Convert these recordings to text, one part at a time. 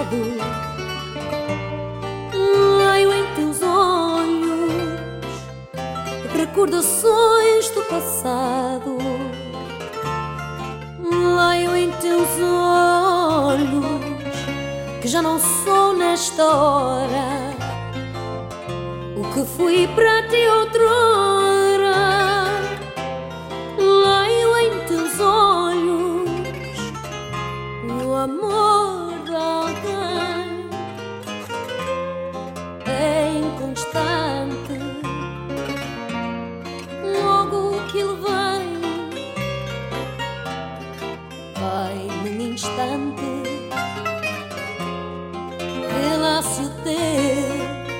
cansado. Leio em teus olhos recordações do passado. Leio em teus olhos que já não sou nesta hora o que fui para ti outrora. Leio em teus olhos o amor de alguém. É inconstante, logo que ele vem, vai num instante. Vê lá se o teu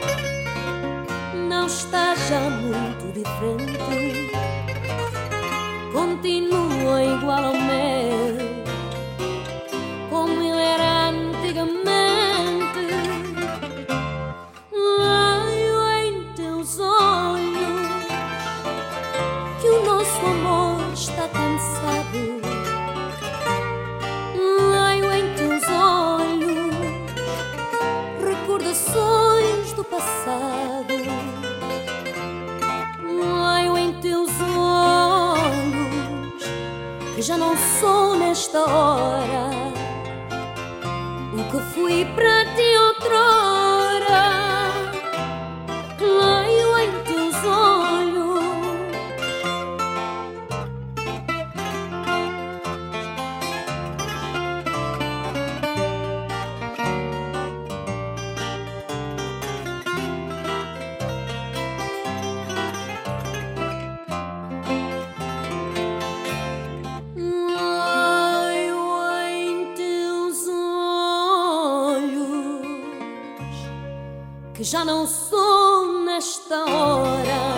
não está já muito diferente. Continua igual ao meu, como ele era antigamente. Leio em teus olhos que o nosso amor está cansado. Leio em teus olhos recordações do passado. Leio em teus olhos que já não sou nesta hora o que fui para ti outrora. Leio em teus olhos. Que já não sou nesta hora